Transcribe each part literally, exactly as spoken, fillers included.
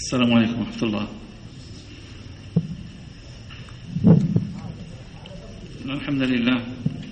السلام عليكم ورحمة الله. الحمد لله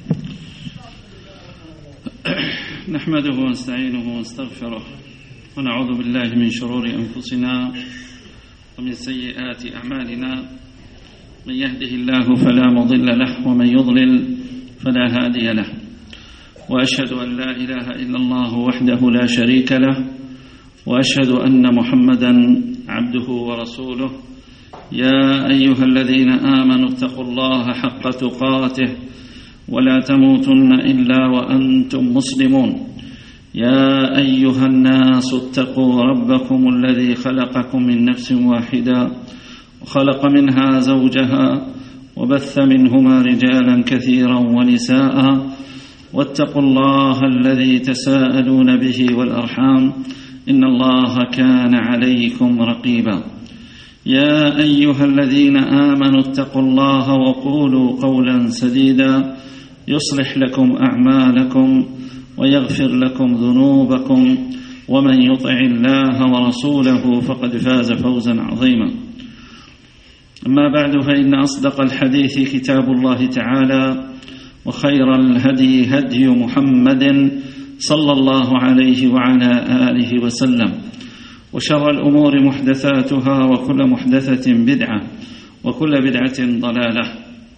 نحمده ونستعينه ونستغفره ونعوذ بالله من شرور أنفسنا ومن سيئات أعمالنا، من يهده الله فلا مضل له ومن يضلل فلا هادي له، وأشهد أن لا إله إلا الله وحده لا شريك له، وأشهد أن محمدا عبده ورسوله. يا أيها الذين آمنوا اتقوا الله حق تقاته ولا تموتن إلا وأنتم مسلمون. يا أيها الناس اتقوا ربكم الذي خلقكم من نفس واحدة وخلق منها زوجها وبث منهما رجالا كثيرا ونساء، واتقوا الله الذي تساءلون به والأرحام إن الله كان عليكم رقيبا. يا أيها الذين آمنوا اتقوا الله وقولوا قولا سديدا يصلح لكم أعمالكم ويغفر لكم ذنوبكم، ومن يطع الله ورسوله فقد فاز فوزا عظيما. أما بعد، فإن أصدق الحديث كتاب الله تعالى، وخير الهدي هدي محمد صلى الله عليه وعلى آله وسلم، وشر الأمور محدثاتها، وكل محدثة بدعة، وكل بدعة ضلالة.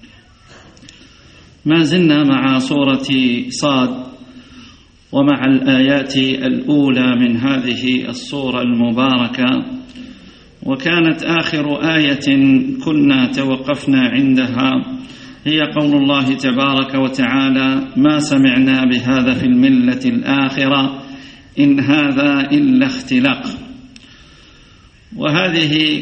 ما زلنا مع سورة صاد ومع الآيات الأولى من هذه السورة المباركة، وكانت آخر آية كنا توقفنا عندها هي قول الله تبارك وتعالى: ما سمعنا بهذا في الملة الآخرة إن هذا إلا اختلاق. وهذه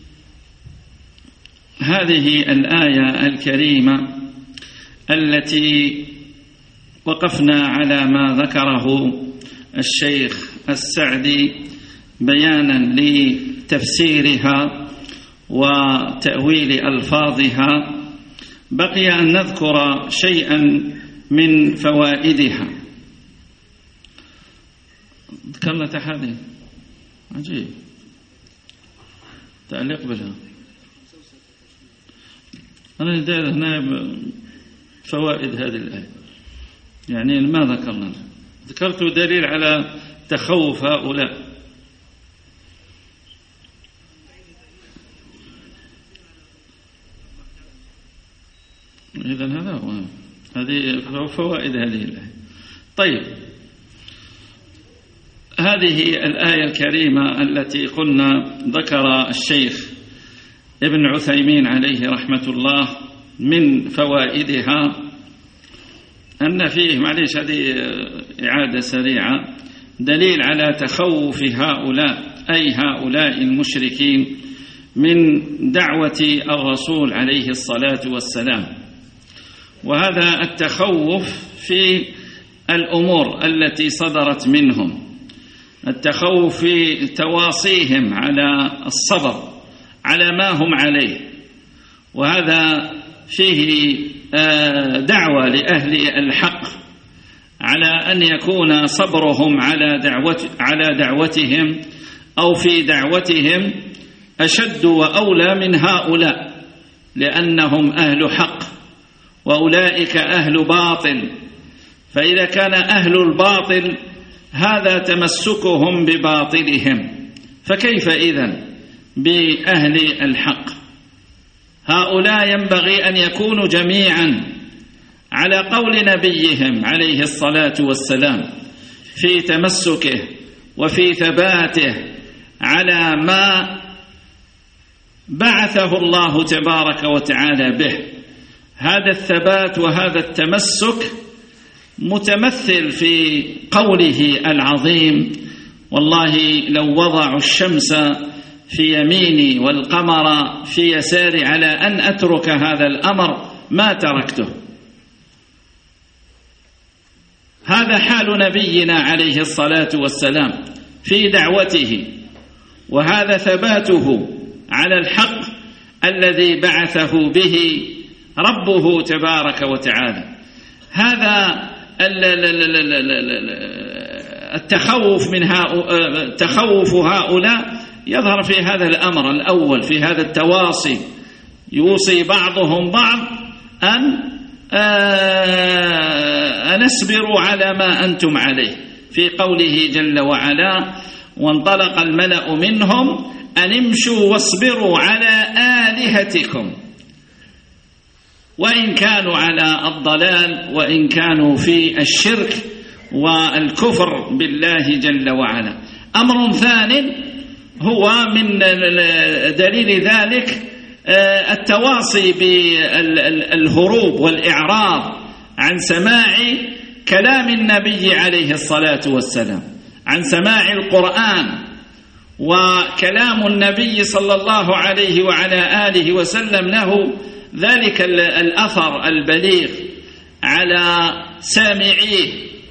هذه الآية الكريمة التي وقفنا على ما ذكره الشيخ السعدي بيانا لتفسيرها وتأويل ألفاظها، بقي أن نذكر شيئا من فوائدها. ذكرنا تحدي عجيب تعليق بها. أنا ندير هنا فوائد هذه الآية، يعني ما ذكرنا. ذكرت دليل على تخوف هؤلاء. إذن هذا هو، هذه فوائد هذه الآية. طيب، هذه الآية الكريمة التي قلنا ذكر الشيخ ابن عثيمين عليه رحمة الله من فوائدها أن فيه، معليش هذه إعادة سريعة، دليل على تخوف هؤلاء، أي هؤلاء المشركين، من دعوة الرسول عليه الصلاة والسلام. وهذا التخوف في الأمور التي صدرت منهم، التخوف في تواصيهم على الصبر على ما هم عليه، وهذا فيه دعوة لأهل الحق على أن يكون صبرهم على دعوة على دعوتهم أو في دعوتهم أشد وأولى من هؤلاء، لأنهم أهل حق وأولئك أهل باطل. فإذا كان أهل الباطل هذا تمسكهم بباطلهم، فكيف إذن بأهل الحق؟ هؤلاء ينبغي أن يكونوا جميعا على قول نبيهم عليه الصلاة والسلام في تمسكه وفي ثباته على ما بعثه الله تبارك وتعالى به. هذا الثبات وهذا التمسك متمثل في قوله العظيم: والله لو وضعوا الشمس في يميني والقمر في يساري على أن أترك هذا الأمر ما تركته. هذا حال نبينا عليه الصلاة والسلام في دعوته، وهذا ثباته على الحق الذي بعثه به ربه تبارك وتعالى. هذا التخوف من تخوف هؤلاء يظهر في هذا الأمر الأول، في هذا التواصي، يوصي بعضهم بعض أن أن اصبروا على ما أنتم عليه، في قوله جل وعلا: وانطلق الملأ منهم أن امشوا واصبروا على آلهتكم، وإن كانوا على الضلال وإن كانوا في الشرك والكفر بالله جل وعلا. أمر ثانٍ هو من دليل ذلك التواصي بالهروب والإعراض عن سماع كلام النبي عليه الصلاة والسلام، عن سماع القرآن، وكلام النبي صلى الله عليه وعلى آله وسلم له ذلك الأثر البليغ على سامعيه،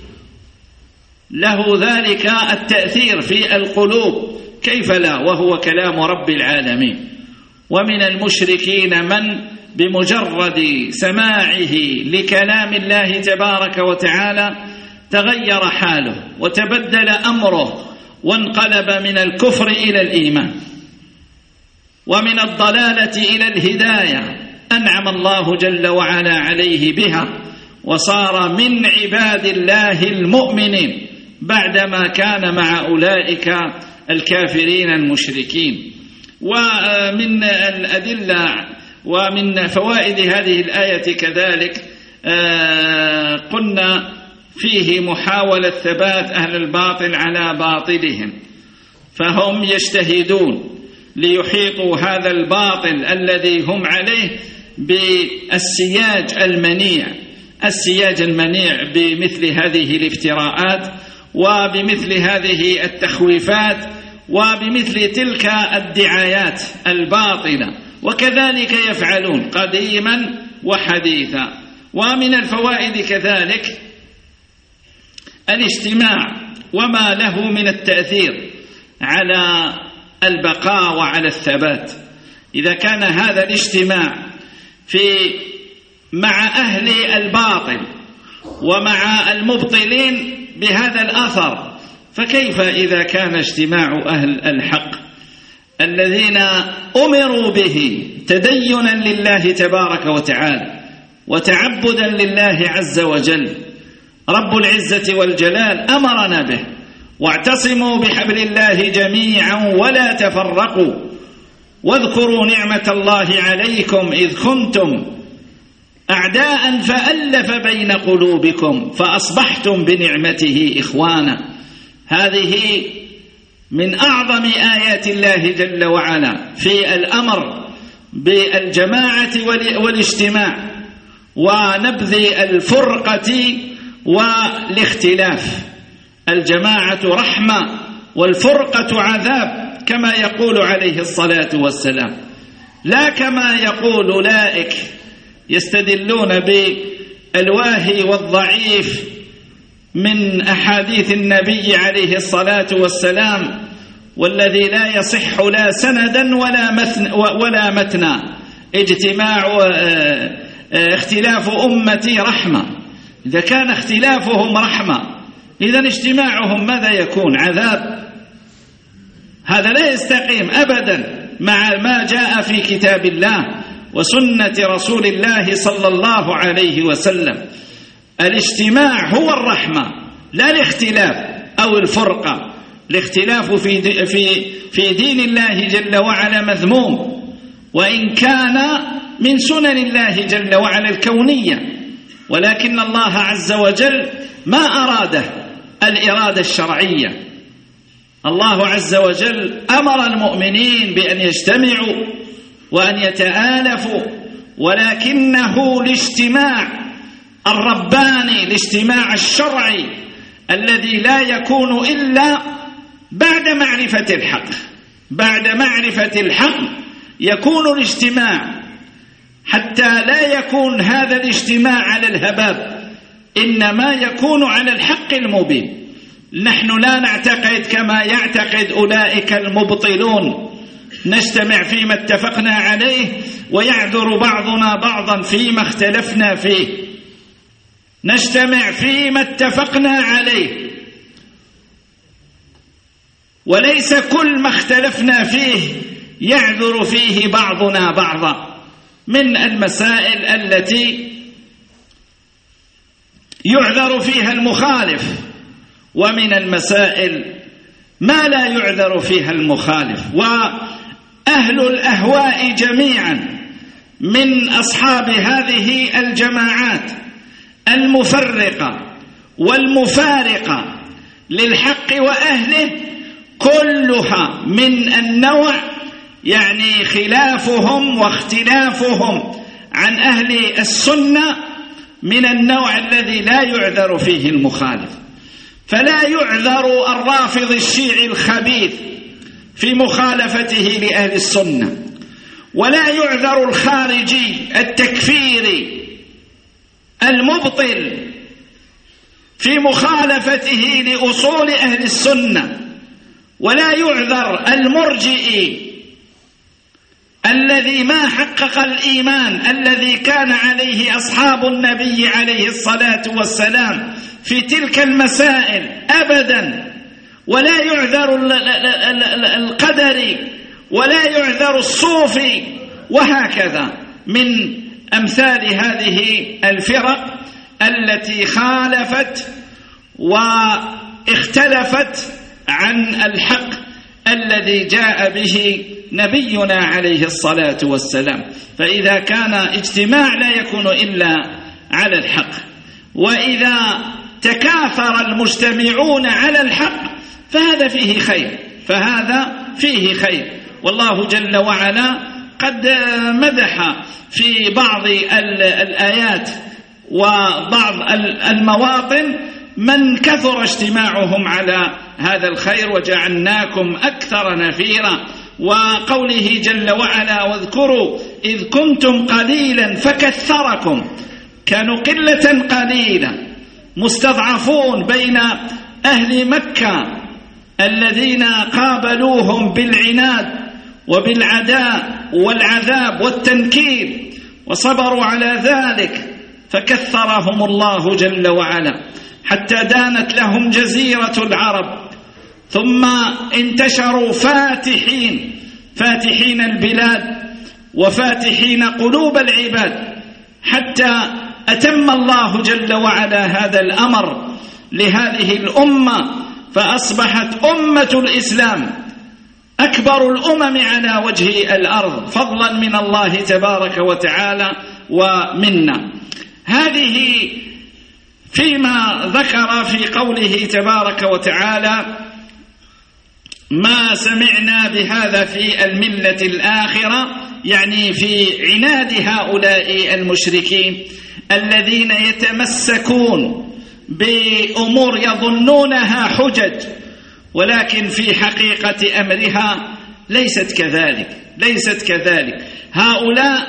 له ذلك التأثير في القلوب، كيف لا وهو كلام رب العالمين. ومن المشركين من بمجرد سماعه لكلام الله تبارك وتعالى تغير حاله وتبدل أمره وانقلب من الكفر إلى الإيمان ومن الضلالة إلى الهداية، أنعم الله جل وعلا عليه بها وصار من عباد الله المؤمنين بعدما كان مع أولئك الكافرين المشركين. ومن الأدلة ومن فوائد هذه الآية كذلك قلنا فيه محاولة ثبات أهل الباطل على باطلهم، فهم يجتهدون ليحيطوا هذا الباطل الذي هم عليه بالسياج المنيع، السياج المنيع بمثل هذه الافتراءات وبمثل هذه التخويفات وبمثل تلك الدعايات الباطلة، وكذلك يفعلون قديما وحديثا. ومن الفوائد كذلك الاجتماع وما له من التأثير على البقاء وعلى الثبات. إذا كان هذا الاجتماع في مع أهل الباطل ومع المبطلين بهذا الأثر، فكيف إذا كان اجتماع أهل الحق الذين أمروا به تدينا لله تبارك وتعالى وتعبدا لله عز وجل؟ رب العزة والجلال أمرنا به: واعتصموا بحبل الله جميعا ولا تفرقوا واذكروا نعمة الله عليكم إذ كنتم أعداء فألف بين قلوبكم فأصبحتم بنعمته إخوانا. هذه من أعظم آيات الله جل وعلا في الأمر بالجماعة والاجتماع ونبذ الفرقة والاختلاف. الجماعة رحمة والفرقة عذاب كما يقول عليه الصلاة والسلام، لا كما يقول أولئك يستدلون بالواهي والضعيف من أحاديث النبي عليه الصلاة والسلام، والذي لا يصح لا سندا ولا مثن ولا متنا. اجتماع اختلاف أمتي رحمة، إذا كان اختلافهم رحمة إذن اجتماعهم ماذا يكون؟ عذاب. هذا لا يستقيم أبدا مع ما جاء في كتاب الله وسنة رسول الله صلى الله عليه وسلم. الاجتماع هو الرحمة لا الاختلاف أو الفرقة. الاختلاف في في في دين الله جل وعلا مذموم، وإن كان من سنن الله جل وعلا الكونية، ولكن الله عز وجل ما أراده الإرادة الشرعية. الله عز وجل أمر المؤمنين بأن يجتمعوا وأن يتآلفوا، ولكنه الاجتماع الرباني، الاجتماع الشرعي الذي لا يكون إلا بعد معرفة الحق. بعد معرفة الحق يكون الاجتماع، حتى لا يكون هذا الاجتماع على الهباب، إنما يكون على الحق المبين. نحن لا نعتقد كما يعتقد أولئك المبطلون، نجتمع فيما اتفقنا عليه ويعذر بعضنا بعضا فيما اختلفنا فيه. نجتمع فيما اتفقنا عليه، وليس كل ما اختلفنا فيه يعذر فيه بعضنا بعضا من المسائل التي يعذر فيها المخالف، ومن المسائل ما لا يعذر فيها المخالف. وأهل الأهواء جميعا من أصحاب هذه الجماعات المفرقة والمفارقة للحق وأهله كلها من النوع يعني خلافهم واختلافهم عن أهل السنة من النوع الذي لا يعذر فيه المخالف. فلا يعذر الرافض الشيعي الخبيث في مخالفته لأهل السنة، ولا يعذر الخارجي التكفيري المبطل في مخالفته لأصول أهل السنة، ولا يعذر المرجئي الذي ما حقق الإيمان الذي كان عليه أصحاب النبي عليه الصلاة والسلام في تلك المسائل أبدا، ولا يعذر القدري، ولا يعذر الصوفي، وهكذا من أمثال هذه الفرق التي خالفت واختلفت عن الحق الذي جاء به نبينا عليه الصلاة والسلام. فإذا كان اجتماع لا يكون إلا على الحق، وإذا تكاثر المجتمعون على الحق فهذا فيه خير، فهذا فيه خير. والله جل وعلا قد مدح في بعض الآيات وبعض المواطن من كثر اجتماعهم على هذا الخير وجعلناكم أكثر نفيرا، وقوله جل وعلا واذكروا إذ كنتم قليلا فكثركم. كانوا قلة قليلة مستضعفون بين أهل مكة الذين قابلوهم بالعناد وبالعداء والعذاب والتنكيل وصبروا على ذلك، فكثرهم الله جل وعلا حتى دانت لهم جزيرة العرب، ثم انتشروا فاتحين فاتحين البلاد وفاتحين قلوب العباد، حتى أتم الله جل وعلا هذا الأمر لهذه الأمة، فأصبحت أمة الإسلام أكبر الأمم على وجه الأرض فضلا من الله تبارك وتعالى ومنا. هذه فيما ذكر في قوله تبارك وتعالى ما سمعنا بهذا في الملة الآخرة، يعني في عناد هؤلاء المشركين الذين يتمسكون بأمور يظنونها حجج، ولكن في حقيقة أمرها ليست كذلك ليست كذلك. هؤلاء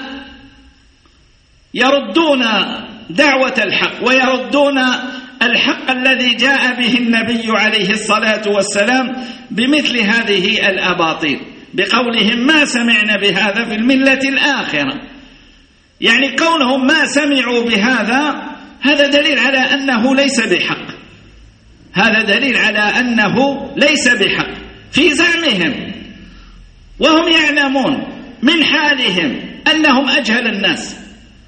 يردون دعوة الحق ويردون الحق الذي جاء به النبي عليه الصلاة والسلام بمثل هذه الأباطيل بقولهم ما سمعنا بهذا في الملة الآخرة. يعني كونهم ما سمعوا بهذا هذا دليل على أنه ليس بحق، هذا دليل على أنه ليس بحق في زعمهم، وهم يعلمون من حالهم أنهم أجهل الناس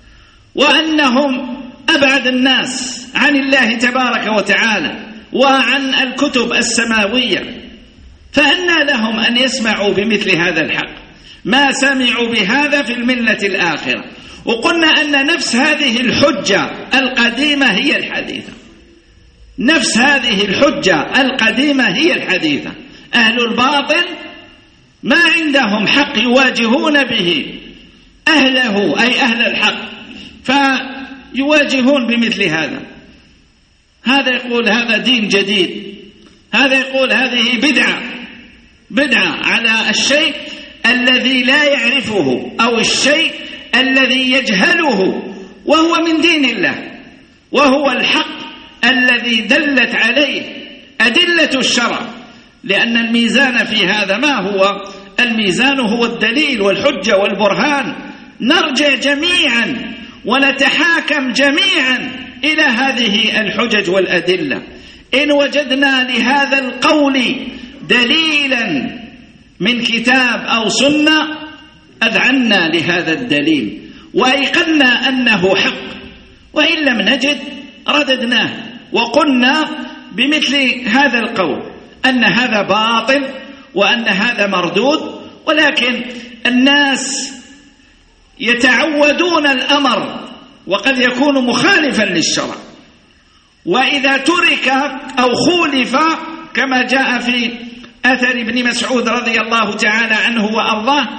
وأنهم أبعد الناس عن الله تبارك وتعالى وعن الكتب السماوية، فأنى لهم أن يسمعوا بمثل هذا الحق. ما سمعوا بهذا في الملة الآخرة. وقلنا أن نفس هذه الحجة القديمة هي الحديثة، نفس هذه الحجة القديمة هي الحديثة. أهل الباطل ما عندهم حق يواجهون به أهله أي أهل الحق، فيواجهون بمثل هذا. هذا يقول هذا دين جديد، هذا يقول هذه بدعة بدعة على الشيء الذي لا يعرفه أو الشيء الذي يجهله، وهو من دين الله، وهو الحق الذي دلت عليه أدلة الشرع. لأن الميزان في هذا ما هو؟ الميزان هو الدليل والحجة والبرهان. نرجع جميعا ونتحاكم جميعا إلى هذه الحجج والأدلة. إن وجدنا لهذا القول دليلا من كتاب أو سنة أذعنا لهذا الدليل وأيقنا أنه حق، وإن لم نجد رددناه وقلنا بمثل هذا القول أن هذا باطل وأن هذا مردود. ولكن الناس يتعودون الأمر وقد يكون مخالفا للشرع، وإذا ترك أو خولف كما جاء في أثر ابن مسعود رضي الله تعالى عنه وأرضاه،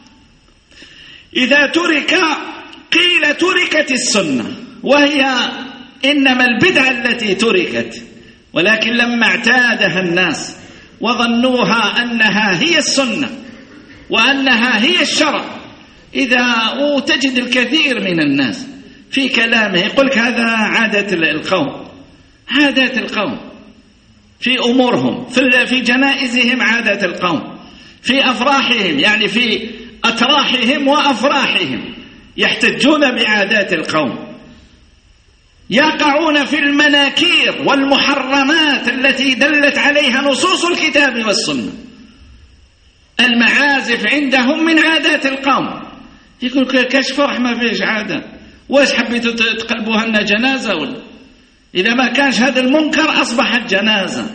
إذا ترك قيل تركت السنة، وهي إنما البدعة التي تركت، ولكن لما اعتادها الناس وظنوها أنها هي السنة وأنها هي الشرع، إذا وتجد الكثير من الناس في كلامه يقولك هذا عادة القوم، عادات القوم في أمورهم، في جنائزهم عادة القوم، في أفراحهم يعني في أتراحهم وأفراحهم يحتجون بعادات القوم، يقعون في المناكير والمحرمات التي دلت عليها نصوص الكتاب والسنة. المعازف عندهم من عادات القوم، يقول كاش فرح ما فيش عادة، واش حبيتوا تقلبوها لنا جنازة؟ ولا إذا ما كانش هذا المنكر أصبحت جنازة.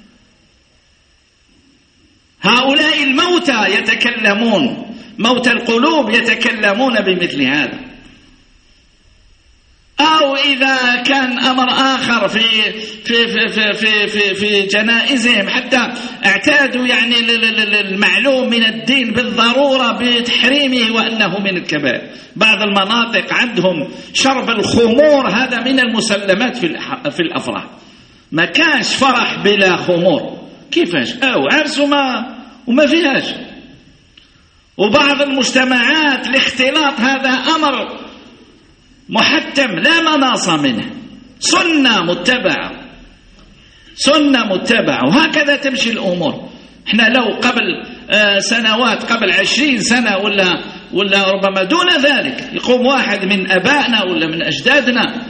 هؤلاء الموتى يتكلمون، موتى القلوب يتكلمون بمثل هذا. أو إذا كان أمر آخر في في في في في, في جنائزهم، حتى اعتادوا يعني المعلوم من الدين بالضرورة بتحريمه وأنه من الكبائر. بعض المناطق عندهم شرب الخمور هذا من المسلمات في في الأفراح، ما كانش فرح بلا خمور، كيفاش؟ أو عرس وما وما فيهاش. وبعض المجتمعات الاختلاط هذا أمر محتم لا مناص منه، سنة متبعة، سنة متبعة، وهكذا تمشي الأمور. احنا لو قبل آه سنوات، قبل عشرين سنة ولا ولا ربما دون ذلك، يقوم واحد من أبائنا ولا من أجدادنا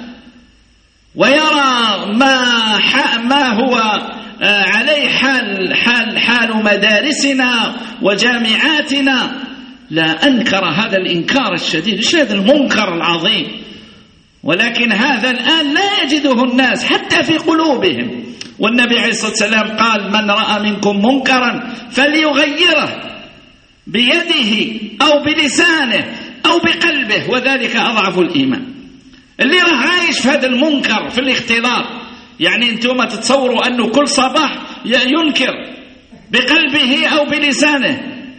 ويرى ما ما هو آه عليه حال حال حال مدارسنا وجامعاتنا، لا أنكر هذا الإنكار الشديد، ايش هذا المنكر العظيم. ولكن هذا الآن لا يجده الناس حتى في قلوبهم. والنبي عليه الصلاة والسلام قال: من رأى منكم منكرا فليغيره بيده أو بلسانه أو بقلبه، وذلك أضعف الإيمان. اللي راه عايش في هذا المنكر في الاختلاط، يعني أنتم تتصوروا أنه كل صباح ينكر بقلبه أو بلسانه.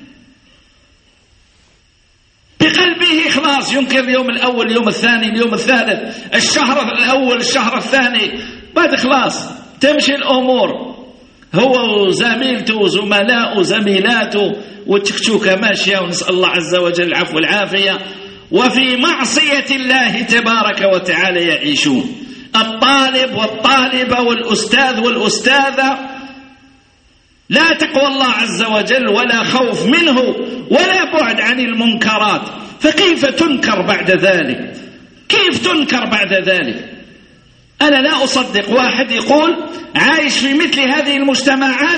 بقلبه خلاص ينكر اليوم الأول، اليوم الثاني، اليوم الثالث، الشهر الأول، الشهر الثاني، بعد خلاص تمشي الأمور، هو وزميلته وزملاء وزميلاته والتكتوكة ماشية، ونسأل الله عز وجل العفو والعافية، وفي معصية الله تبارك وتعالى يعيشون. الطالب والطالبة والأستاذ والأستاذة لا تقوى الله عز وجل ولا خوف منه ولا بعد عن المنكرات، فكيف تنكر بعد ذلك؟ كيف تنكر بعد ذلك؟ أنا لا أصدق واحد يقول عايش في مثل هذه المجتمعات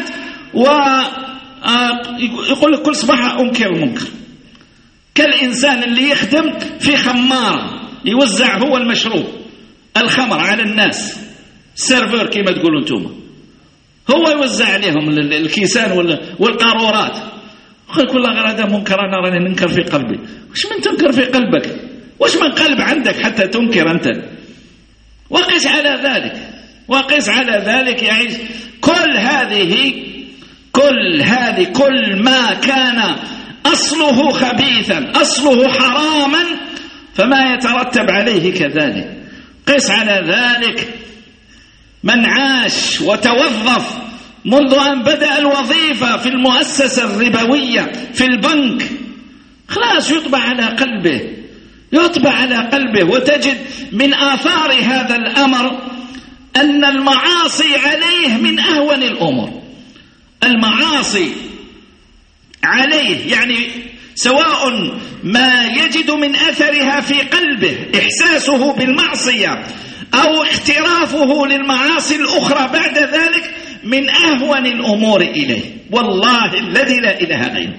ويقول لك كل صباح أنكر المنكر، كالإنسان اللي يخدم في خمارة يوزع هو المشروب الخمر على الناس، سيرفر كما تقولوا انتم، هو يوزع عليهم الكيسان والقارورات. كل غير هذا منكر، أنا راني ننكر في قلبي. وش من تنكر في قلبك؟ وش من قلب عندك حتى تنكر أنت؟ وقس على ذلك، وقس على ذلك يعيش. كل هذه كل هذه كل ما كان أصله خبيثا، أصله حراما، فما يترتب عليه كذلك. قس على ذلك من عاش وتوظف منذ أن بدأ الوظيفة في المؤسسة الربوية في البنك، خلاص يطبع على قلبه، يطبع على قلبه. وتجد من آثار هذا الأمر أن المعاصي عليه من أهون الأمور. المعاصي عليه يعني سواء ما يجد من أثرها في قلبه، إحساسه بالمعصية، أو اخترافه للمعاصي الأخرى بعد ذلك، من أهون الأمور إليه، والله الذي لا إله غيره.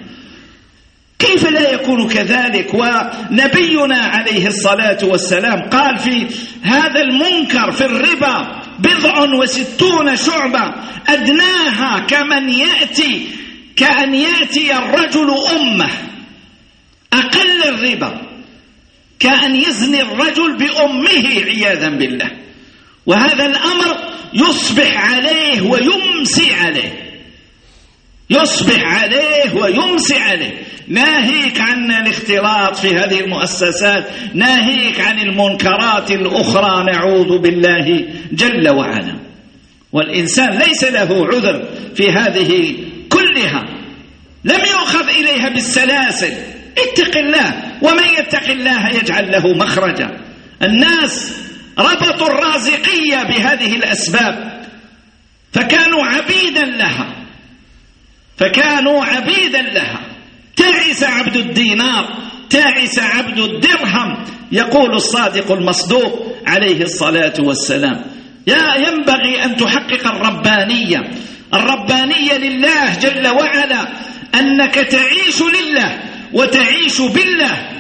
كيف لا يكون كذلك؟ ونبينا عليه الصلاة والسلام قال في هذا المنكر في الربا بضع وستون شعبة أدناها كمن يأتي كأن يأتي الرجل أمه. أقل الربا كأن يزني الرجل بأمه عياذا بالله، وهذا الأمر يصبح عليه ويمسي عليه، يصبح عليه ويمسي عليه. ناهيك عن الاختلاط في هذه المؤسسات، ناهيك عن المنكرات الأخرى، نعوذ بالله جل وعلا. والإنسان ليس له عذر في هذه كلها، لم يؤخذ إليها بالسلاسل. اتق الله، ومن يتق الله يجعل له مخرجا. الناس ربطوا الرازقية بهذه الأسباب، فكانوا عبيدا لها فكانوا عبيدا لها تعس عبد الدينار، تعس عبد الدرهم. يقول الصادق المصدوق عليه الصلاة والسلام: يا ينبغي أن تحقق الربانية الربانية لله جل وعلا، أنك تعيش لله وتعيش بالله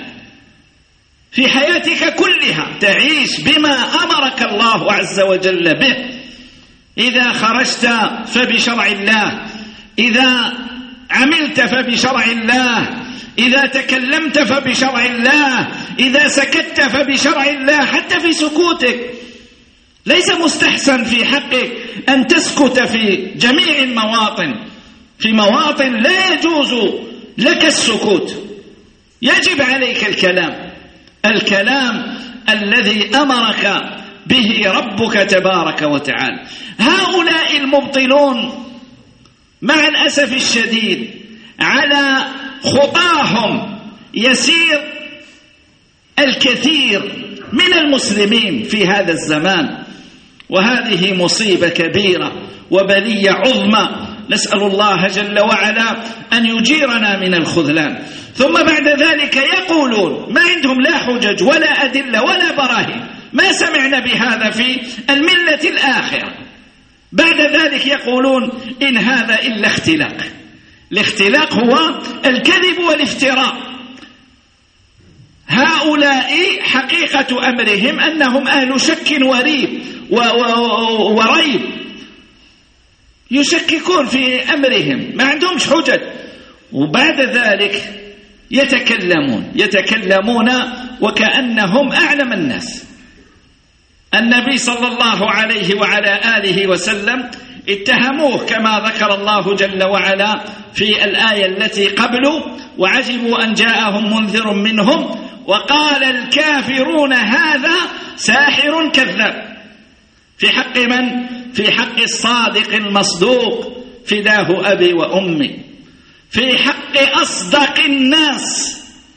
في حياتك كلها، تعيش بما أمرك الله عز وجل به. إذا خرجت فبشرع الله، إذا عملت فبشرع الله، إذا تكلمت فبشرع الله، إذا سكت فبشرع الله. حتى في سكوتك ليس مستحسن في حقك أن تسكت في جميع المواطن، في مواطن لا يجوز لك السكوت، يجب عليك الكلام الكلام الذي أمرك به ربك تبارك وتعالى. هؤلاء المبطلون مع الأسف الشديد على خطاهم يسير الكثير من المسلمين في هذا الزمان، وهذه مصيبة كبيرة وبلية عظمى. نسأل الله جل وعلا أن يجيرنا من الخذلان. ثم بعد ذلك يقولون ما عندهم لا حجج ولا أدلة ولا براهين، ما سمعنا بهذا في الملة الآخرة. بعد ذلك يقولون إن هذا إلا اختلاق. الاختلاق هو الكذب والافتراء. هؤلاء حقيقة أمرهم أنهم أهل شك وريب وريب، يشككون في أمرهم، ما عندهمش حجج، وبعد ذلك يتكلمون يتكلمون وكأنهم أعلم الناس. النبي صلى الله عليه وعلى آله وسلم اتهموه كما ذكر الله جل وعلا في الآية التي قبله: وعجبوا أن جاءهم منذر منهم وقال الكافرون هذا ساحر كذاب. في حق من؟ في حق الصادق المصدوق فداه أبي وأمي، في حق أصدق الناس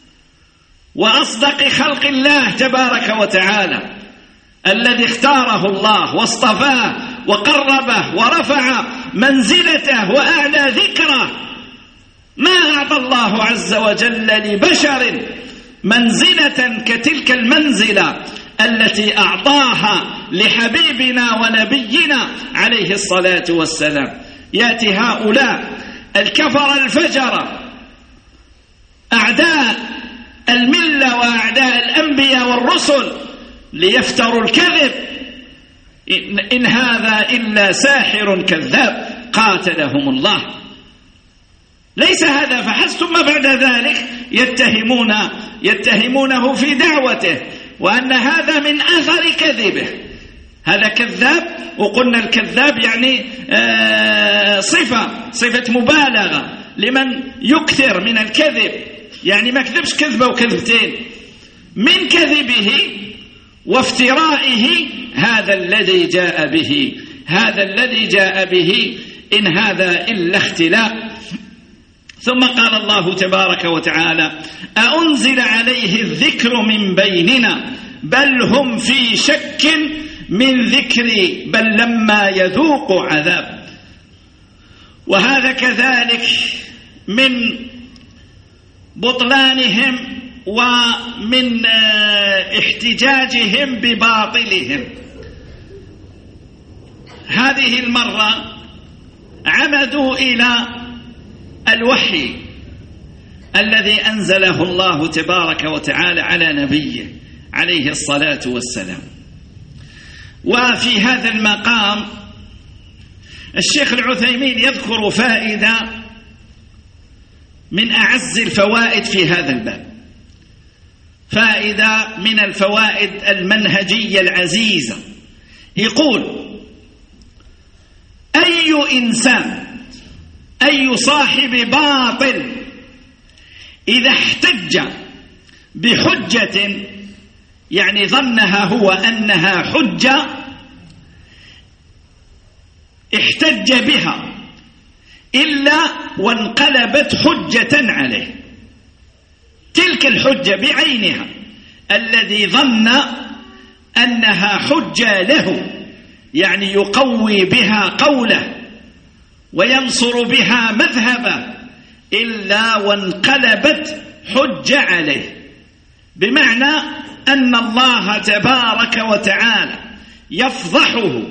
وأصدق خلق الله تبارك وتعالى، الذي اختاره الله واصطفاه وقربه ورفع منزلته وأعلى ذكره. ما أعطى الله عز وجل لبشر منزلة كتلك المنزلة التي أعطاها لحبيبنا ونبينا عليه الصلاة والسلام. يأتي هؤلاء الكفر الفجر أعداء الملة وأعداء الأنبياء والرسل ليفتروا الكذب: إن هذا إلا ساحر كذاب قاتلهم الله. ليس هذا فحسب، ثم بعد ذلك يتهمون يتهمونه في دعوته وأن هذا من أثر كذبه، هذا كذاب. وقلنا الكذاب يعني صفة صفة مبالغة لمن يكثر من الكذب، يعني ما كذبش كذبة وكذبتين، من كذبه وافترائه هذا الذي جاء به هذا الذي جاء به إن هذا إلا اختلاق. ثم قال الله تبارك وتعالى: أأنزل عليه الذكر من بيننا بل هم في شك من ذكري بل لما يذوقوا عذاب. وهذا كذلك من بطلانهم ومن احتجاجهم بباطلهم. هذه المرة عمدوا إلى الوحي الذي أنزله الله تبارك وتعالى على نبيه عليه الصلاة والسلام. وفي هذا المقام الشيخ العثيمين يذكر فائدة من أعز الفوائد في هذا الباب، فائدة من الفوائد المنهجية العزيزة. يقول: أي إنسان، أي صاحب باطل إذا احتج بحجة، يعني ظنها هو أنها حجة، احتج بها إلا وانقلبت حجة عليه، تلك الحجة بعينها الذي ظن أنها حجة له، يعني يقوي بها قوله وينصر بها مذهبه، إلا وانقلبت حجة عليه، بمعنى أن الله تبارك وتعالى يفضحه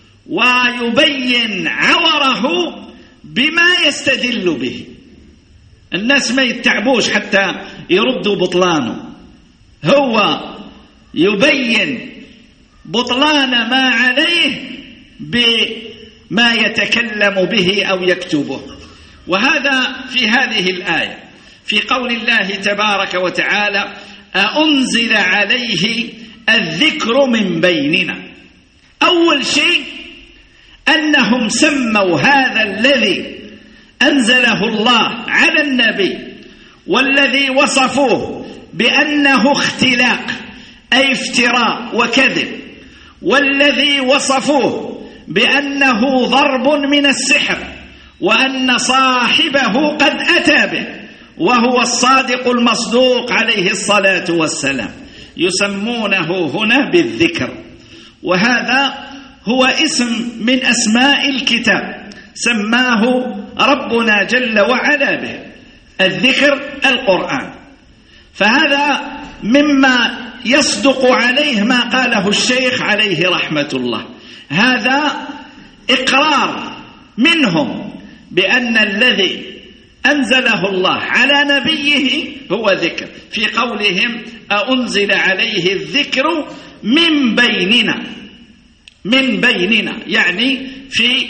ويبين عوره بما يستدل به. الناس ما يتعبوش حتى يردوا بطلانه، هو يبين بطلان ما عليه بما يتكلم به أو يكتبه. وهذا في هذه الآية في قول الله تبارك وتعالى: أأنزل عليه الذكر من بيننا. أول شيء أنهم سموا هذا الذي أنزله الله على النبي والذي وصفوه بأنه اختلاق أي افتراء وكذب، والذي وصفوه بأنه ضرب من السحر، وأن صاحبه قد أتى به وهو الصادق المصدوق عليه الصلاة والسلام، يسمونه هنا بالذكر. وهذا هو اسم من أسماء الكتاب سماه ربنا جل وعلا به، الذكر القرآن. فهذا مما يصدق عليه ما قاله الشيخ عليه رحمة الله، هذا إقرار منهم بأن الذي أنزله الله على نبيه هو ذكر، في قولهم: أأنزل عليه الذكر من بيننا. من بيننا يعني في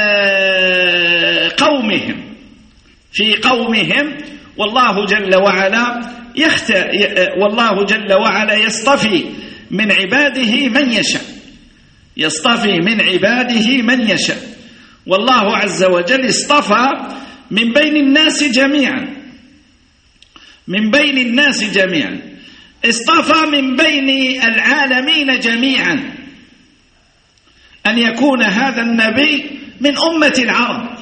قومهم، في قومهم. والله جل وعلا يخت... والله جل وعلا يصطفي من عباده من يشاء، يصطفي من عباده من يشاء. والله عز وجل اصطفى من بين الناس جميعا، من بين الناس جميعا، اصطفى من بين العالمين جميعا أن يكون هذا النبي من أمة العرب.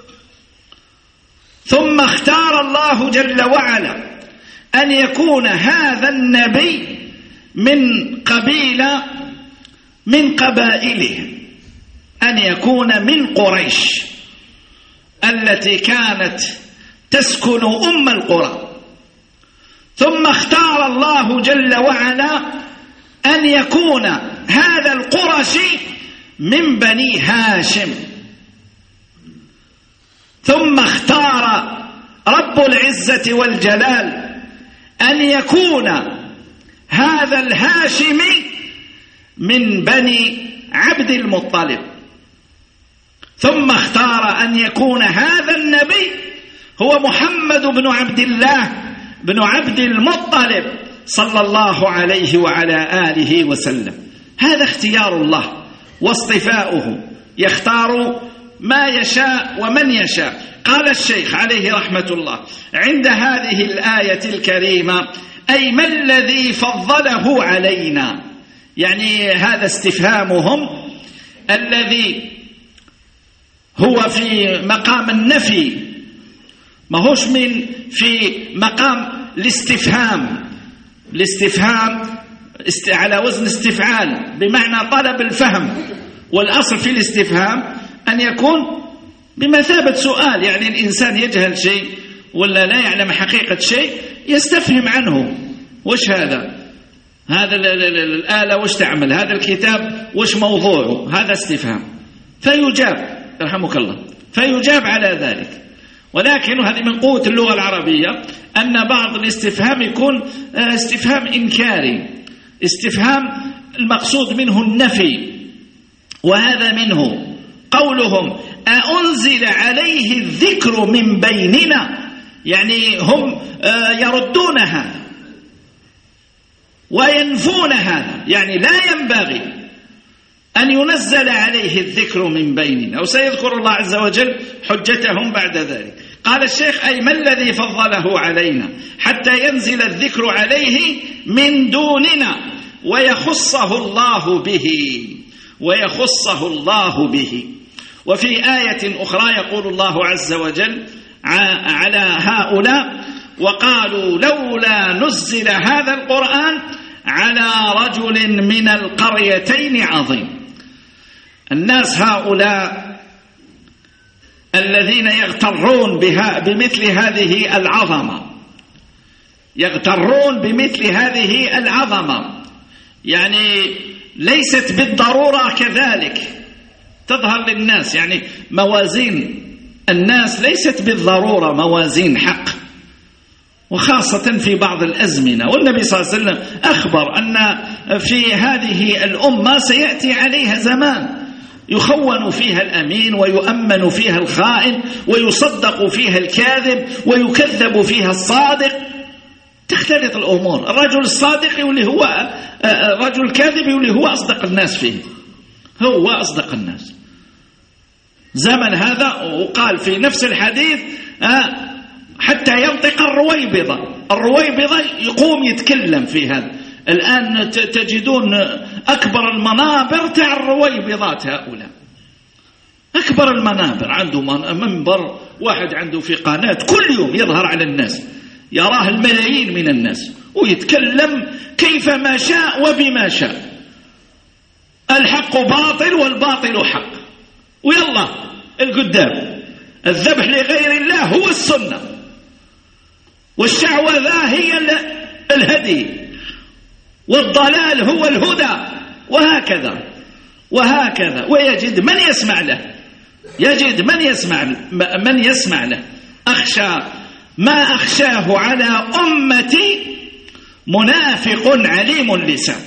ثم اختار الله جل وعلا أن يكون هذا النبي من قبيلة من قبائله، أن يكون من قريش التي كانت تسكن أم القرى. ثم اختار الله جل وعلا أن يكون هذا القرشي من بني هاشم. ثم اختار رب العزة والجلال أن يكون هذا الهاشمي من بني عبد المطلب. ثم اختار أن يكون هذا النبي هو محمد بن عبد الله بن عبد المطلب صلى الله عليه وعلى آله وسلم. هذا اختيار الله واصطفاؤه، يختار ما يشاء ومن يشاء. قال الشيخ عليه رحمة الله عند هذه الآية الكريمة: أي ما الذي فضله علينا؟ يعني هذا استفهامهم الذي هو في مقام النفي، ما هوش من في مقام الاستفهام. الاستفهام على وزن استفعال بمعنى طلب الفهم، والأصل في الاستفهام أن يكون بمثابة سؤال، يعني الإنسان يجهل شيء ولا لا يعلم حقيقة شيء يستفهم عنه. وش هذا؟ هذا الآلة وش تعمل؟ هذا الكتاب وش موضوعه؟ هذا استفهام، فيجاب رحمك الله. فيجاب على ذلك. ولكن هذه من قوة اللغة العربية أن بعض الاستفهام يكون استفهام إنكاري، استفهام المقصود منه النفي، وهذا منه قولهم أأنزل عليه الذكر من بيننا، يعني هم يردون هذا وينفون هذا، يعني لا ينبغي أن ينزل عليه الذكر من بيننا. وسيذكر الله عز وجل حجتهم بعد ذلك. قال الشيخ أي ما الذي فضله علينا حتى ينزل الذكر عليه من دوننا ويخصه الله به ويخصه الله به. وفي آية أخرى يقول الله عز وجل على هؤلاء وقالوا لولا نزل هذا القرآن على رجل من القريتين عظيم. الناس هؤلاء الذين يغترون بها بمثل هذه العظمة، يغترون بمثل هذه العظمة، يعني ليست بالضرورة كذلك تظهر للناس، يعني موازين الناس ليست بالضرورة موازين حق، وخاصة في بعض الأزمنة. والنبي صلى الله عليه وسلم أخبر أن في هذه الأمة سيأتي عليها زمان يخون فيها الأمين ويؤمن فيها الخائن ويصدق فيها الكاذب ويكذب فيها الصادق، تختلط الأمور. الرجل الصادق يقول هو الرجل الكاذب يقول هو أصدق الناس فيه، هو أصدق الناس. زمن هذا وقال في نفس الحديث حتى ينطق الرويبضة، الرويبضة يقوم يتكلم في هذا. الآن تجدون أكبر المنابر تاع الرويبضات هؤلاء، أكبر المنابر عنده منبر واحد عنده في قناة كل يوم يظهر على الناس، يراه الملايين من الناس ويتكلم كيفما شاء وبما شاء. الحق باطل والباطل حق، ويلا القدام الذبح لغير الله هو السنة، والشعوذة هي الهدي، والضلال هو الهدى، وهكذا وهكذا. ويجد من يسمع له، يجد من يسمع من يسمع له. أخشى ما أخشاه على أمتي منافق عليم اللسان.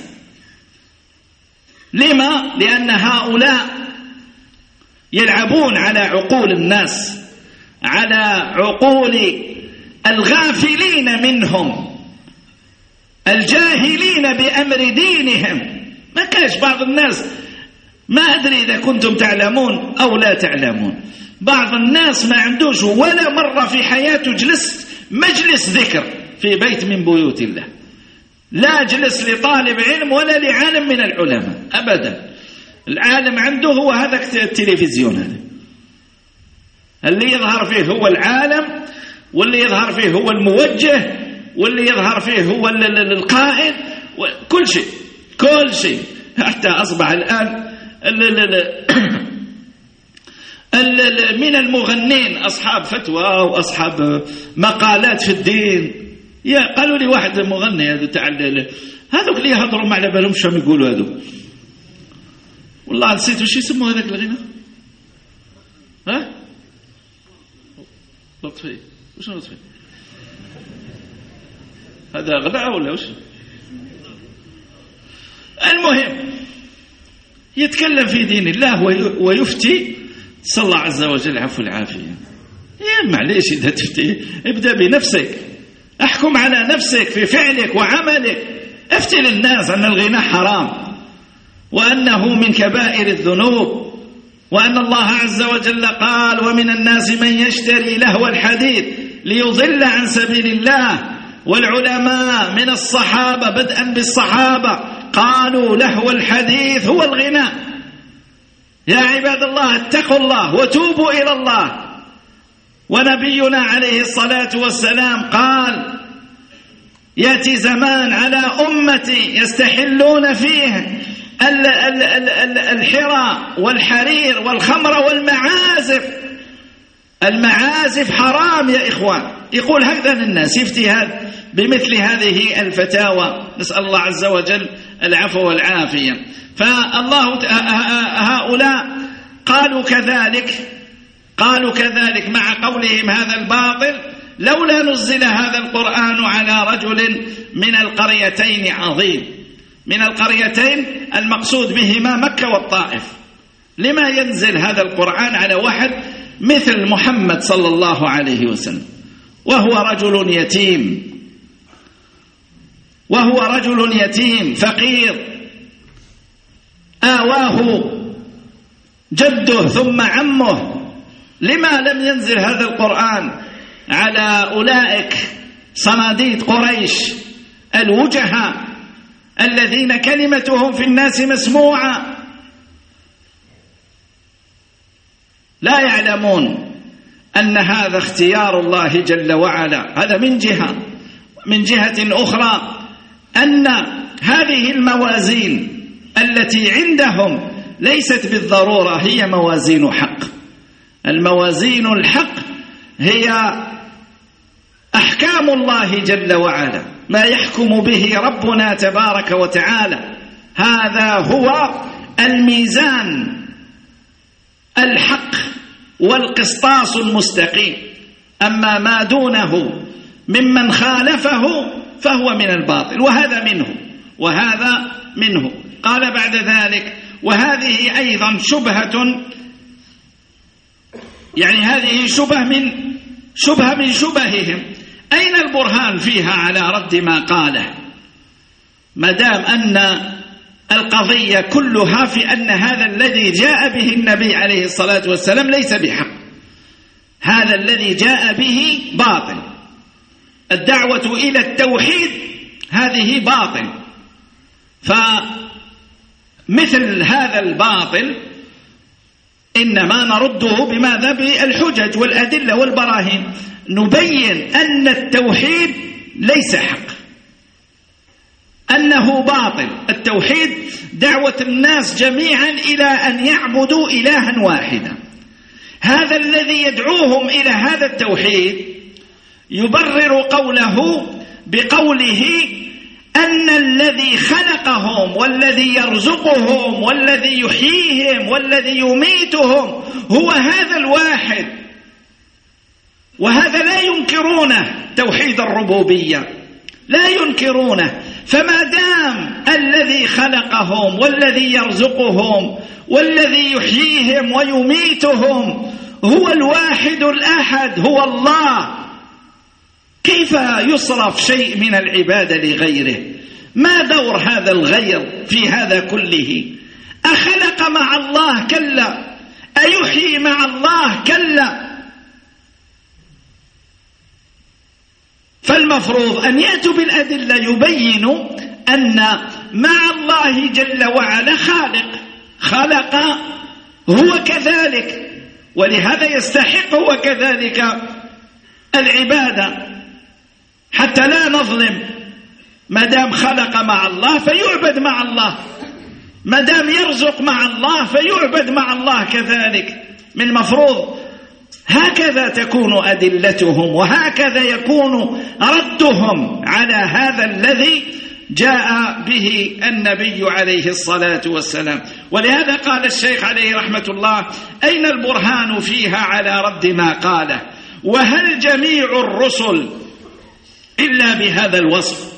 لما؟ لأن هؤلاء يلعبون على عقول الناس، على عقول الغافلين منهم الجاهلين بأمر دينهم. ما كاش بعض الناس، ما أدري إذا كنتم تعلمون أو لا تعلمون، بعض الناس ما عندوش ولا مرة في حياته جلس مجلس ذكر في بيت من بيوت الله، لا جلس لطالب علم ولا لعالم من العلماء أبدا. العالم عنده هو هذا التلفزيون، هذا اللي يظهر فيه هو العالم، واللي يظهر فيه هو الموجه، واللي يظهر فيه هو القائد، كل شيء كل شيء. حتى أصبح الآن من المغنين أصحاب فتوى وأصحاب مقالات في الدين. يا قالوا لي واحد مغني هذا تعال هذوك اللي يهضروا ما على بالهم شو يقولوا هذوك، والله نسيت وش يسموا هذاك الغنى. ها لطفي وش لطفي هذا غداء ولا وش؟ المهم يتكلم في دين الله ويفتي، صلى الله عز وجل عفو العافية. يا معليش إذا تفتي ابدأ بنفسك، احكم على نفسك في فعلك وعملك، افتي للناس أن الغناء حرام وأنه من كبائر الذنوب، وأن الله عز وجل قال ومن الناس من يشتري لهو الحديث ليضل عن سبيل الله. والعلماء من الصحابة بدءا بالصحابة قالوا لهو الحديث هو الغناء. يا عباد الله اتقوا الله وتوبوا إلى الله. ونبينا عليه الصلاة والسلام قال يأتي زمان على أمتي يستحلون فيه الحرى والحرير والخمر والمعازف. المعازف حرام يا إخوان. يقول هكذا للناس، يفتي هذا بمثل هذه الفتاوى. نسأل الله عز وجل العفو والعافية. فالله هؤلاء قالوا كذلك، قالوا كذلك مع قولهم هذا الباطل لولا نزل هذا القرآن على رجل من القريتين عظيم. من القريتين المقصود بهما مكة والطائف. لما ينزل هذا القرآن على واحد مثل محمد صلى الله عليه وسلم وهو رجل يتيم وهو رجل يتيم فقير آواه جده ثم عمه؟ لما لم ينزل هذا القرآن على أولئك صناديد قريش الوجهاء الذين كلمتهم في الناس مسموعة؟ لا يعلمون أن هذا اختيار الله جل وعلا. هذا من جهة. من جهة أخرى أن هذه الموازين التي عندهم ليست بالضرورة هي موازين حق. الموازين الحق هي أحكام الله جل وعلا، ما يحكم به ربنا تبارك وتعالى. هذا هو الميزان الحق والقسطاس المستقيم. أما ما دونه ممن خالفه فهو من الباطل، وهذا منه وهذا منه. قال بعد ذلك: وهذه أيضا شبهة، يعني هذه شبهة من شبهة من شبههم. أين البرهان فيها على رد ما قاله؟ ما دام أن القضية كلها في أن هذا الذي جاء به النبي عليه الصلاة والسلام ليس بحق، هذا الذي جاء به باطل. الدعوة إلى التوحيد هذه باطل، فمثل هذا الباطل إنما نرده بماذا؟ بالحجج والأدلة والبراهين. نبين أن التوحيد ليس حق، أنه باطل. التوحيد دعوة الناس جميعا إلى أن يعبدوا إلها واحدا. هذا الذي يدعوهم إلى هذا التوحيد يبرر قوله بقوله أن الذي خلقهم والذي يرزقهم والذي يحييهم والذي يميتهم هو هذا الواحد، وهذا لا ينكرونه. توحيد الربوبية لا ينكرونه. فما دام الذي خلقهم والذي يرزقهم والذي يحييهم ويميتهم هو الواحد الأحد، هو الله، كيف يصرف شيء من العبادة لغيره؟ ما دور هذا الغير في هذا كله؟ أخلق مع الله؟ كلا. أيحيي مع الله؟ كلا. فالمفروض أن يأتوا بالأدلة يبينوا أن مع الله جل وعلا خالق، خلق هو كذلك، ولهذا يستحق هو كذلك العبادة، حتى لا نظلم. ما دام خلق مع الله فيعبد مع الله، ما دام يرزق مع الله فيعبد مع الله كذلك. من المفروض هكذا تكون أدلتهم، وهكذا يكون ردهم على هذا الذي جاء به النبي عليه الصلاة والسلام. ولهذا قال الشيخ عليه رحمة الله: أين البرهان فيها على رد ما قاله؟ وهل جميع الرسل إلا بهذا الوصف؟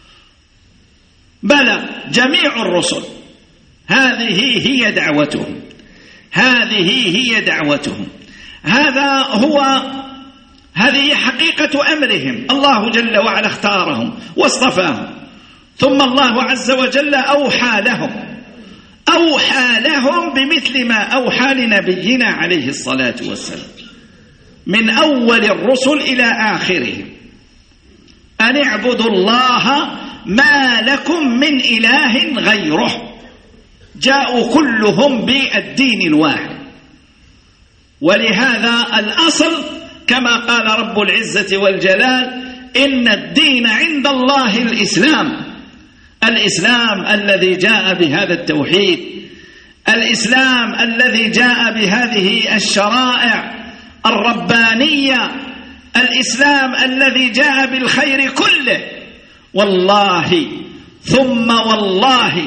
بلى، جميع الرسل. هذه هي دعوتهم، هذه هي دعوتهم، هذا هو هذه حقيقة أمرهم. الله جل وعلا اختارهم واصطفاهم، ثم الله عز وجل أوحى لهم أوحى لهم بمثل ما أوحى لنبينا عليه الصلاة والسلام، من أول الرسل إلى آخرهم: أن اعبدوا الله ما لكم من إله غيره. جاءوا كلهم بالدين الواحد. ولهذا الأصل كما قال رب العزة والجلال: إن الدين عند الله الإسلام. الإسلام الذي جاء بهذا التوحيد، الإسلام الذي جاء بهذه الشرائع الربانية، الإسلام الذي جاء بالخير كله. والله ثم والله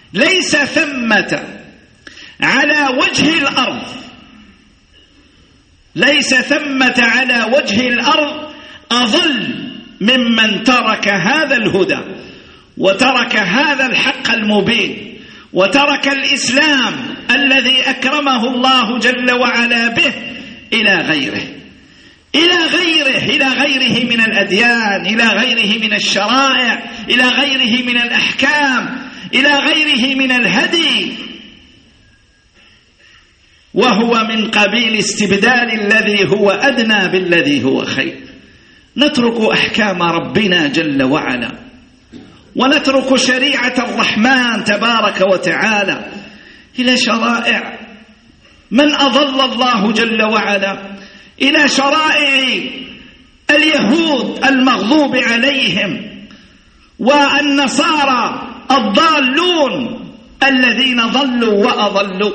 ليس ثمة على وجه الأرض ليس ثمة على وجه الأرض أضل ممن ترك هذا الهدى وترك هذا الحق المبين وترك الإسلام الذي أكرمه الله جل وعلا به إلى غيره إلى غيره إلى غيره من الأديان، إلى غيره من الشرائع، إلى غيره من الأحكام، إلى غيره من الهدي، وهو من قبيل استبدال الذي هو أدنى بالذي هو خير. نترك أحكام ربنا جل وعلا ونترك شريعة الرحمن تبارك وتعالى إلى شرائع من أضل الله جل وعلا، إلى شرائع اليهود المغضوب عليهم والنصارى الضالون الذين ضلوا وأضلوا.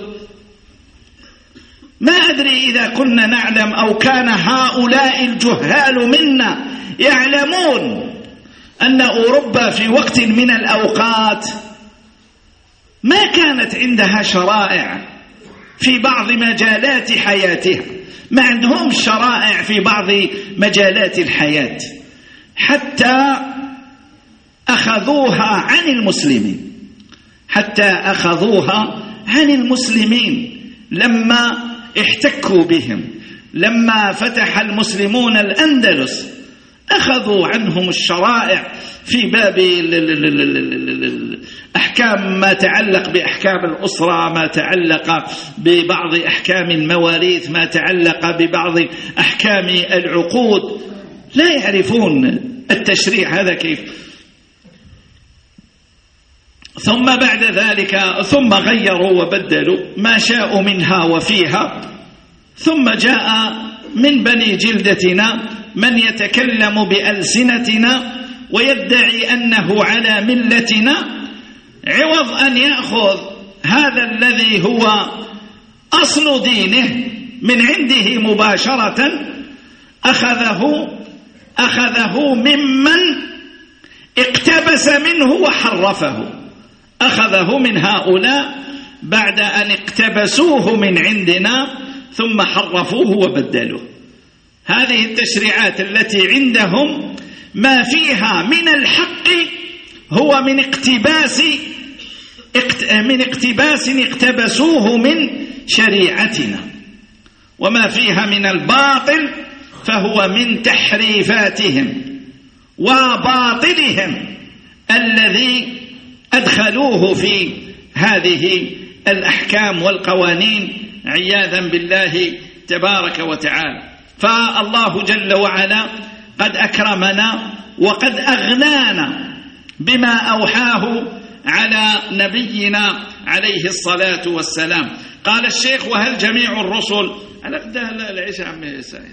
ما أدري إذا كنا نعلم أو كان هؤلاء الجهال منا يعلمون أن أوروبا في وقت من الأوقات ما كانت عندها شرائع في بعض مجالات حياتها، ما عندهم شرائع في بعض مجالات الحياة، حتى أخذوها عن المسلمين حتى أخذوها عن المسلمين لما احتكوا بهم، لما فتح المسلمون الأندلس أخذوا عنهم الشرائع في باب أحكام ما تعلق بأحكام الأسرة، ما تعلق ببعض أحكام المواريث، ما تعلق ببعض أحكام العقود. لا يعرفون التشريع هذا كيف. ثم بعد ذلك ثم غيروا وبدلوا ما شاءوا منها وفيها. ثم جاء من بني جلدتنا من يتكلم بألسنتنا ويدعي أنه على ملتنا، عوض أن يأخذ هذا الذي هو أصل دينه من عنده مباشرة، أخذه أخذه ممن اقتبس منه وحرفه، أخذه من هؤلاء بعد أن اقتبسوه من عندنا ثم حرفوه وبدلوه. هذه التشريعات التي عندهم ما فيها من الحق هو من اقتباس من اقتباس اقتبسوه من شريعتنا، وما فيها من الباطل فهو من تحريفاتهم وباطلهم الذي أدخلوه في هذه الأحكام والقوانين عياذا بالله تبارك وتعالى. فالله جل وعلا قد أكرمنا وقد أغنانا بما أوحاه على نبينا عليه الصلاة والسلام. قال الشيخ: وهل جميع الرسل على لا العيش عمي سعيد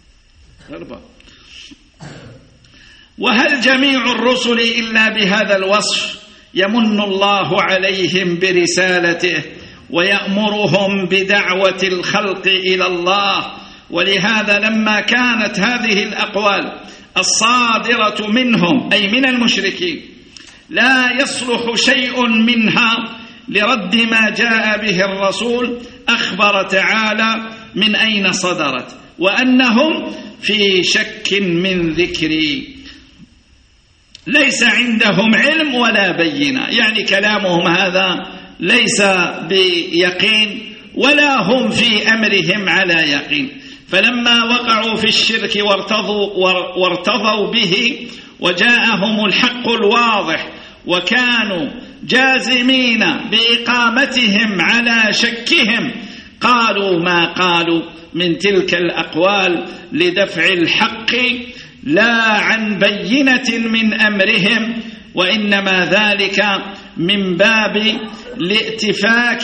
وهل جميع الرسل إلا بهذا الوصف؟ يمن الله عليهم برسالته ويأمرهم بدعوة الخلق إلى الله. ولهذا لما كانت هذه الأقوال الصادرة منهم أي من المشركين لا يصلح شيء منها لرد ما جاء به الرسول، أخبر تعالى من أين صدرت وأنهم في شك من ذكري، ليس عندهم علم ولا بينة، يعني كلامهم هذا ليس بيقين ولا هم في أمرهم على يقين. فلما وقعوا في الشرك وارتضوا, وارتضوا به وجاءهم الحق الواضح وكانوا جازمين بإقامتهم على شكهم، قالوا ما قالوا من تلك الأقوال لدفع الحق لا عن بينة من أمرهم، وإنما ذلك من باب الائتفاك.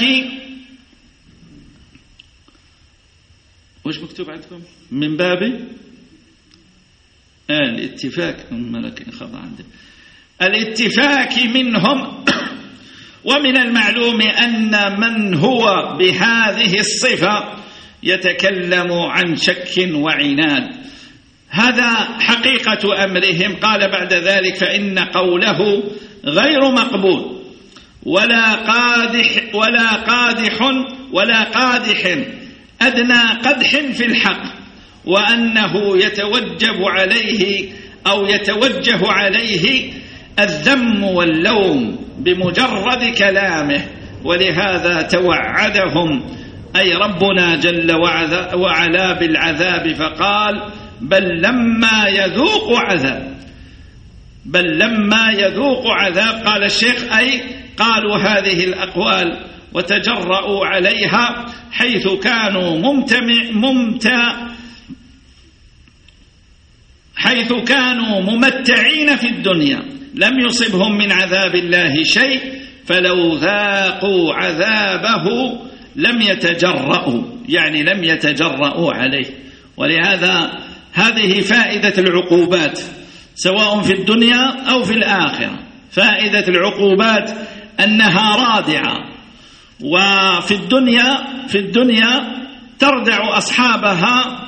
وش مكتوب عندكم؟ من باب آه الاتفاك ملك خضع عندي الاتفاك منهم. ومن المعلوم أن من هو بهذه الصفة يتكلم عن شك وعناد، هذا حقيقة أمرهم. قال بعد ذلك: فإن قوله غير مقبول ولا قادح ولا قادح ولا قادح أدنى قدح في الحق، وأنه يتوجب عليه أو يتوجه عليه الذم واللوم بمجرد كلامه. ولهذا توعدهم أي ربنا جل وعلا بالعذاب فقال بل لما يذوق عذاب، بل لما يذوق عذاب. قال الشيخ أي قالوا هذه الأقوال وتجرؤوا عليها حيث كانوا ممتمع ممتع حيث كانوا ممتعين في الدنيا لم يصبهم من عذاب الله شيء، فلو ذاقوا عذابه لم يتجرؤوا، يعني لم يتجرؤوا عليه. ولهذا هذه فائدة العقوبات سواء في الدنيا أو في الآخرة. فائدة العقوبات أنها رادعة، وفي الدنيا في الدنيا تردع أصحابها،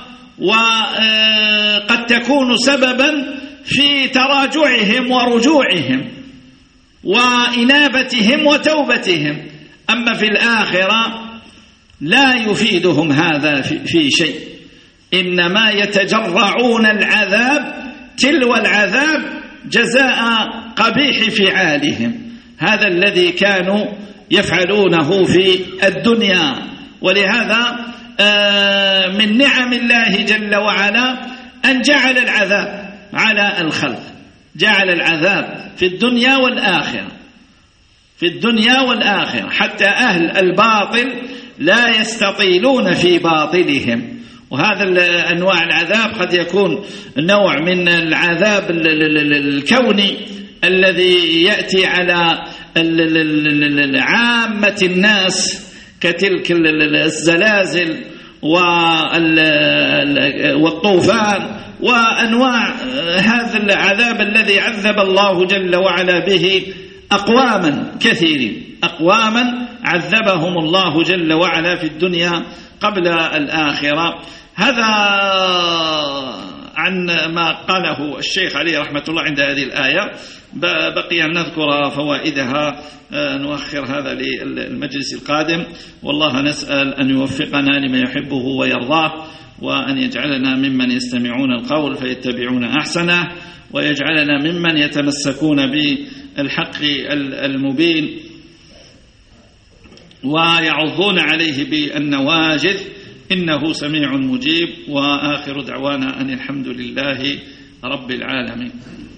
وقد تكون سببا في تراجعهم ورجوعهم وإنابتهم وتوبتهم. أما في الآخرة لا يفيدهم هذا في شيء، إنما يتجرعون العذاب تلو العذاب جزاء قبيح فعالهم. هذا الذي كانوا يفعلونه في الدنيا. ولهذا من نعم الله جل وعلا أن جعل العذاب على الخلق، جعل العذاب في الدنيا والآخرة، في الدنيا والآخرة، حتى أهل الباطل لا يستطيلون في باطلهم. وهذا أنواع العذاب قد يكون نوع من العذاب الكوني الذي يأتي على عامة الناس كتلك الزلازل والطوفان وأنواع هذا العذاب الذي عذب الله جل وعلا به أقواما كثيرين، أقواما عذبهم الله جل وعلا في الدنيا قبل الآخرة. هذا عن ما قاله الشيخ عليه رحمة الله عند هذه الآية. بقي أن نذكر فوائدها، نؤخر هذا للمجلس القادم. والله نسأل أن يوفقنا لما يحبه ويرضاه، وأن يجعلنا ممن يستمعون القول فيتبعون أحسنه، ويجعلنا ممن يتمسكون بالحق المبين ويعضون عليه بالنواجذ، إنه سميع مجيب. وآخر دعوانا أن الحمد لله رب العالمين.